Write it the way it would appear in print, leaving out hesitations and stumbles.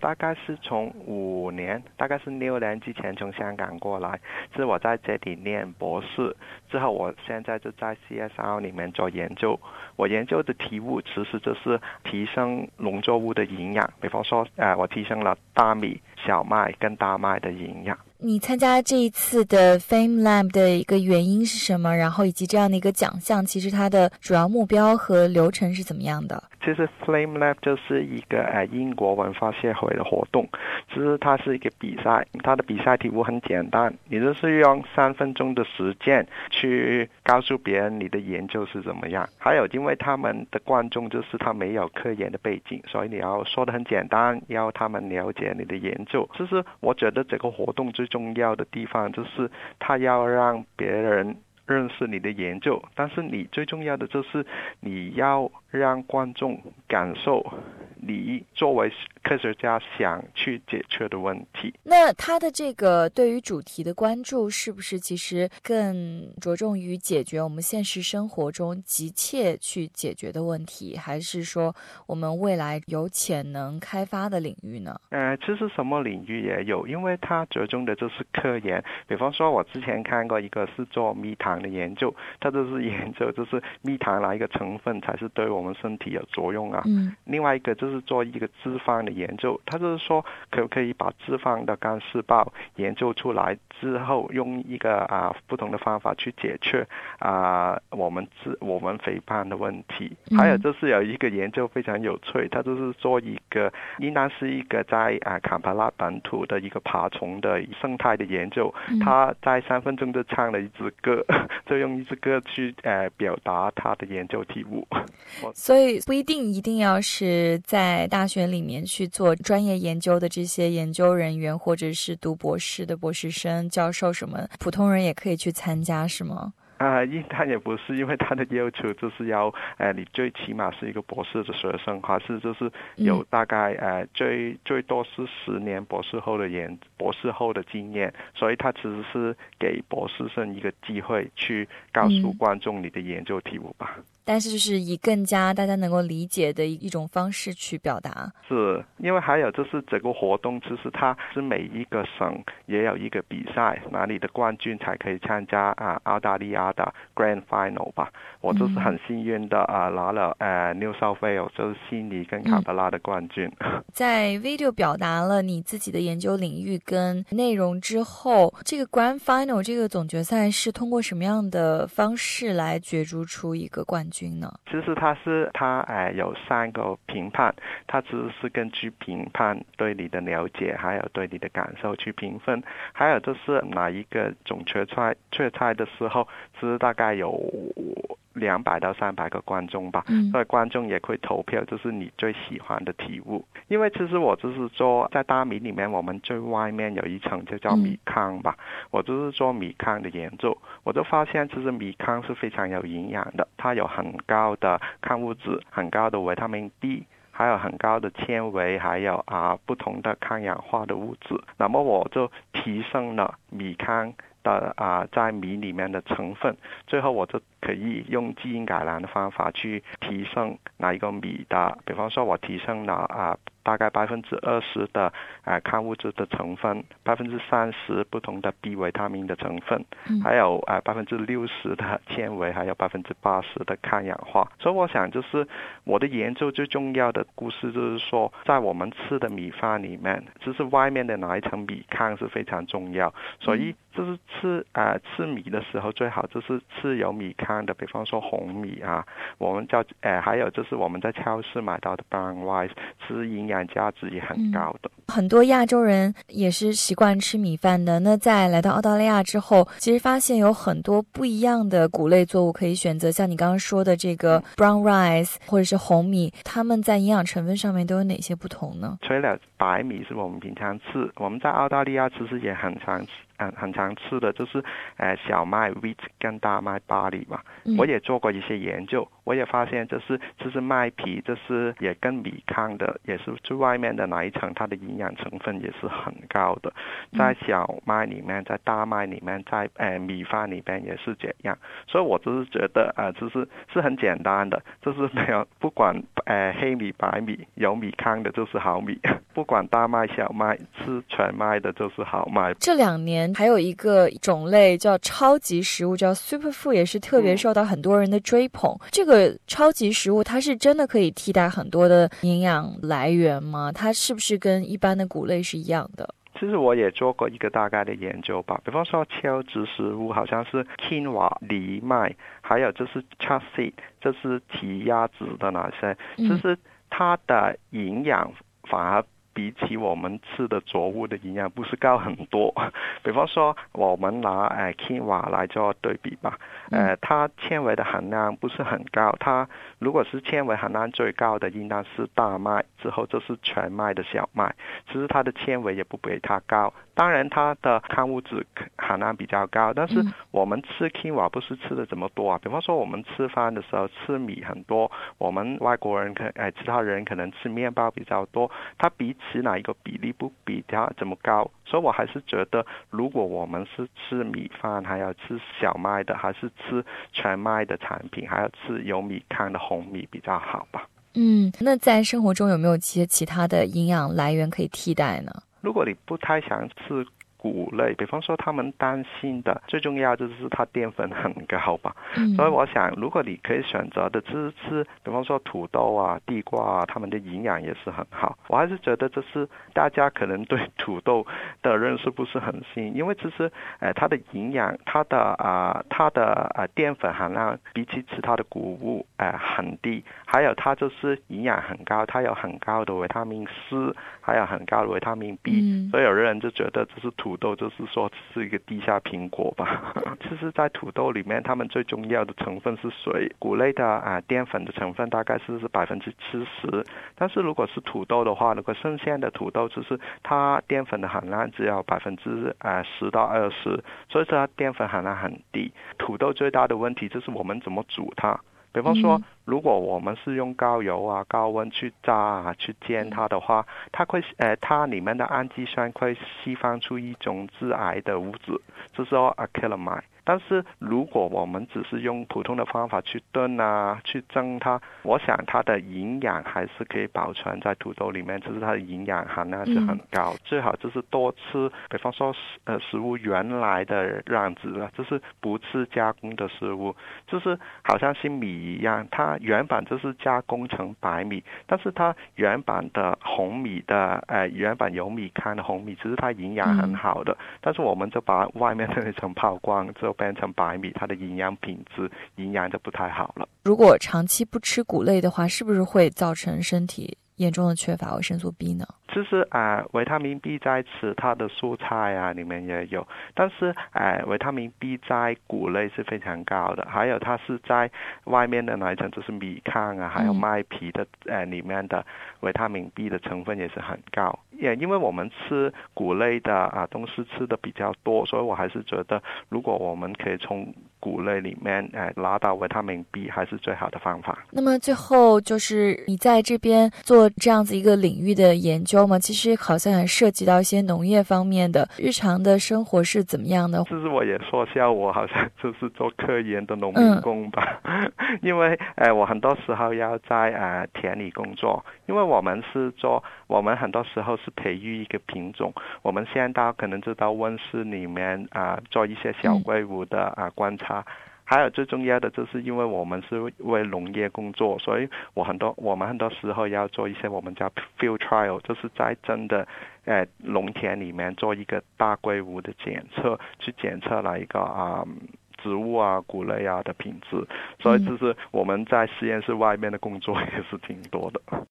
大概是从5年，大概是6年之前从香港过来，是我在这里念博士，之后我现在就在 CSR 里面做研究。我研究的题目其实就是提升农作物的营养，比方说我提升了大米、小麦跟大麦的营养。 你参加这一次的 FameLab 的一个原因是什么？然后以及这样的一个奖项，其实它的主要目标和流程是怎么样的？ 其实 FlameLab 就是一个英国文化协会的活动，其实它是一个比赛，它的比赛题目很简单，你就是用3分钟的时间去告诉别人你的研究是怎么样。还有因为他们的观众就是他没有科研的背景，所以你要说得很简单，要他们了解你的研究。其实我觉得这个活动最重要的地方就是它要让别人认识你的研究，但是你最重要的就是你要让观众感受你作为科学家想去解决的问题。 那他的这个对于主题的关注是不是其实更着重于解决我们现实生活中急切去解决的问题，还是说我们未来有潜能开发的领域呢？ 其实什么领域也有，因为它着重的就是科研。比方说我之前看过一个是做蜜糖的研究，它就是研究就是蜜糖哪一个成分才是对我们身体有作用啊。另外一个就是做一个脂肪的研究，它就是说可不可以把脂肪的干细胞研究出来之后，用一个不同的方法去解决我们肥胖的问题。还有就是有一个研究非常有趣，它就是做一个应当是一个在坎培拉本土的一个爬虫的生态的研究，它在3分钟就唱了一支歌，就用一支歌去表达它的研究题目。 所以不一定要是在大学里面去做专业研究的这些研究人员，或者是读博士的博士生、教授什么，普通人也可以去参加，是吗？ 应当也不是，因为他的要求就是要你最起码是一个博士的学生，还是就是有大概最多是10年博士后的经验，所以他其实是给博士生一个机会去告诉观众你的研究题目吧。 但是就是以更加大家能够理解的一种方式去表达。 是，因为还有就是这个活动其实它是每一个省也有一个比赛，哪里的冠军才可以参加澳大利亚的 Grand Final 吧。我就是很幸运的拿了New South Wales 就是悉尼跟坎培拉的冠军。 在 video 表达了你自己的研究领域跟内容之后，这个 Grand Final 这个总决赛是通过什么样的方式来角逐出一个冠军呢？ 其实它有3个评判，它其实是根据评判对你的了解还有对你的感受去评分，还有就是哪一个总决赛的时候其实大概有200到300个观众吧，所以观众也会投票，就是你最喜欢的题目。因为其实我就是做在大米里面，我们最外面有一层就叫米糠吧，我就是做米糠的研究，我就发现其实米糠是非常有营养的，它有很高的矿物质，很高的维他命 D，还有很高的纤维，还有不同的抗氧化的物质。那么我就提升了米糠的在米里面的成分，最后我就可以用基因改良的方法去提升哪一个米的，比方说我提升了大概20%的矿物质的成分，30%不同的 B 维他命的成分，还有60%的纤维，还有80%的抗氧化。所以我想就是我的研究最重要的故事就是说，在我们吃的米饭里面，就是外面的那一层米糠是非常重要，所以就是吃米的时候最好就是吃有米糠的，比方说红米我们叫还有就是我们在超市买到的 brown rice， 是营养价值也很高的。 很多亚洲人也是习惯吃米饭的，那在来到澳大利亚之后，其实发现有很多不一样的谷类作物可以选择，像你刚刚说的这个 brown rice 或者是红米，它们在营养成分上面都有哪些不同呢？ 除了白米是我们平常吃，我们在澳大利亚其实也很常很常吃的就是小麦 wheat 跟大麦 barley 嘛。我也做过一些研究，我也发现就是麦皮，就是也跟米糠的，也是最外面的那一层，它的营养成分也是很高的。在小麦里面，在大麦里面，在米饭里面也是这样。所以我就是觉得是很简单的，就是没有不管黑米白米，有米糠的就是好米，不管大麦小麦，吃全麦的就是好麦。 这2年还有一个种类叫超级食物，叫 Superfood， 也是特别受到很多人的追捧。这个超级食物它是真的可以替代很多的营养来源吗？它是不是跟一般的谷类是一样的？ 其实我也做过一个大概的研究吧，比方说超值食物好像是 quinoa 藜麦，还有就是 chia seed， 就是提亚籽的那些，就是它的营养反而比起我们吃的作物的营养不是高很多。比方说我们拿quinoa 来做对比吧，它纤维的含量不是很高，它如果是纤维含量最高的应当是大麦，之后就是全麦的小麦，其实它的纤维也不比它高，当然它的矿物质含量比较高，但是我们吃 quinoa 不是吃的这么多啊。比方说我们吃饭的时候吃米很多，我们外国人其他人可能吃面包比较多，它比起哪一个比例不比它这么高。所以我还是觉得如果我们是吃米饭，还要吃小麦的，还是吃全麦的产品，还要吃有米糠的红米比较好吧。 那在生活中有没有一些其他的营养来源可以替代呢？ 如果你不太想吃谷类，比方说他们担心的最重要就是它淀粉很高吧，所以我想如果你可以选择的吃比方说土豆啊、地瓜啊，它们的营养也是很好。我还是觉得就是大家可能对土豆的认识不是很新，因为其实它的营养，它的淀粉含量比起其他的谷物很低，还有它就是营养很高，它有很高的维他命 C， 还有很高的维他命 B，所以有人就觉得这是土豆就是说是一个地下苹果吧。其实在土豆里面，它们最重要的成分是水，谷类的淀粉的成分大概是70%，但是如果是土豆的话，如果生鲜的土豆，就是它淀粉的含量只有10%到20%，所以它淀粉含量很低。土豆最大的问题就是我们怎么煮它。比方说如果我们是用高油啊、高温去炸去煎它的话，它里面的氨基酸会释放出一种致癌的物质，就是说 acrylamide。但是如果我们只是用普通的方法去炖去蒸它，我想它的营养还是可以保存在土豆里面，就是它的营养含量是很高。最好就是多吃，比方说食物原来的样子了，就是不吃加工的食物，就是好像是米一样，它原本就是加工成白米，但是它原本的红米的原本有米糠的红米，其实它营养很好的，但是我们就把外面的那层抛光，就变成白米，它的营养品质营养就不太好了。 如果长期不吃谷类的话，是不是会造成身体严重的缺乏维生素 B 呢？ 其实维他命 B 在吃它的蔬菜里面也有，但是维他命 B 在谷类是非常高的，还有它是在外面的那一层，就是米糠还有麦皮的里面的维他命 B 的成分也是很高。也因为我们吃谷类的东西吃的比较多，所以我还是觉得如果我们可以从谷类里面拿到维他命 B 还是最好的方法。 那么最后就是你在这边做这样子一个领域的研究嘛，其实好像也涉及到一些农业方面的，日常的生活是怎么样的？ 其实我也说笑，我好像就是做科研的农民工吧，因为我很多时候要在田里工作，因为我们很多时候是培育一个品种，我们现在可能就到温室里面做一些小规模的观察。还有最重要的就是因为我们是为农业工作，所以我们很多时候要做一些我们叫 field trial， 就是在真的农田里面做一个大规模的检测，去检测了一个植物谷类的品质，所以就是我们在实验室外面的工作也是挺多的。